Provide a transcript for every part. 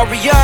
Aria,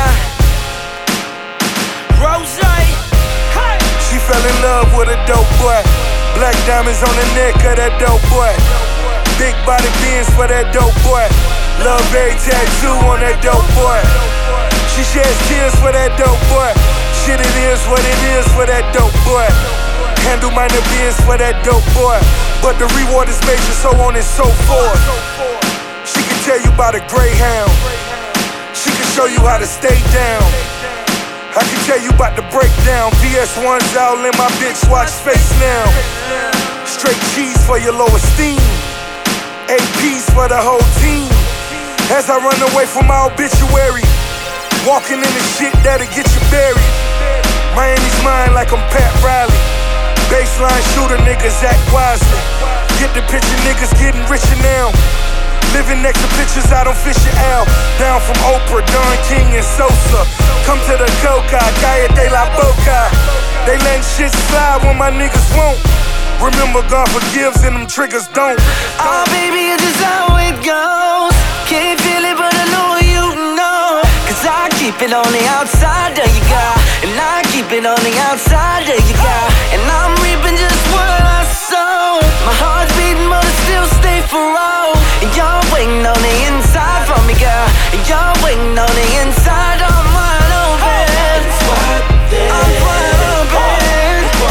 Rose. Hey. She fell in love with a dope boy. Black diamonds on the neck of that dope boy. Big body beans for that dope boy. Love every tattoo on that dope boy. She sheds tears for that dope boy. Shit, it is what it is for that dope boy. Handle minor biz for that dope boy. But the reward is major, so on and so forth. She can tell you about a Greyhound. She can show you how to stay down. I can tell you about the breakdown. VS1's all in my bitch watch face now. Straight cheese for your low esteem. APs for the whole team. As I run away from my obituary, walking in the shit that'll get you buried. Miami's mine like I'm Pat Riley. Baseline shooter, niggas act wisely. Get the picture, niggas getting richer now. Living next to pictures out on Fisher Ave. Down from Oprah, Don King and Sosa. Come to the Coca, Calle de la Boca. They letting shit slide when my niggas won't. Remember God forgives and them triggers don't. Oh baby, it's just how it goes. Can't feel it but I know you know. Cause I keep it on the outside, there you go. And I keep it on the outside, there you go. And I'm reaping just what I sow. My heart's beating but I still stay for all. And you're waiting on the inside for me, girl. And you're waiting on the inside, I'm wide open. I'm wide open.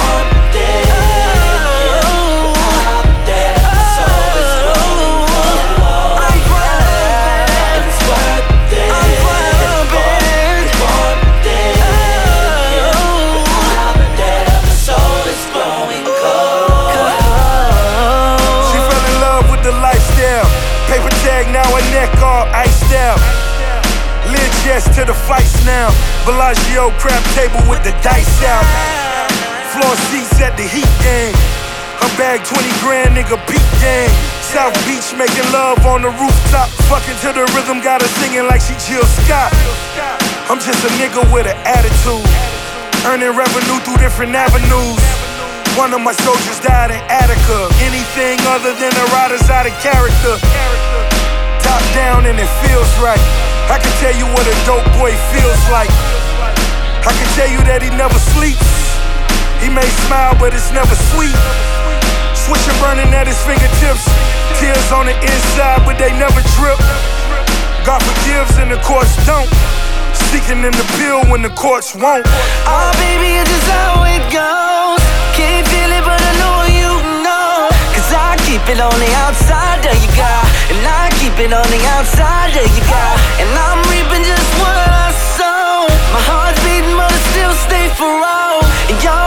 Paper tag, now her neck all iced out. Lid yes to the fights now. Bellagio crab table with the dice out. Floor seats at the Heat game. Her bag 20 grand, nigga peak game. South Beach making love on the rooftop. Fucking to the rhythm, got her singing like she Jill Scott. I'm just a nigga with an attitude. Earning revenue through different avenues. One of my soldiers died in Attica. Anything other than a rider's out of character. Top down and it feels right. I can tell you what a dope boy feels like. I can tell you that he never sleeps. He may smile but it's never sweet. Switcher burning at his fingertips. Tears on the inside but they never drip. God forgives and the courts don't. Seeking in the pill when the courts won't. Oh baby, it's just how it goes. Can't feel it but I know you know. Cause I keep it on the outside, there you go. And I keep it on the outside, there you go. And I'm reaping just what I sow. My heart's beating but I still stay for all. And you're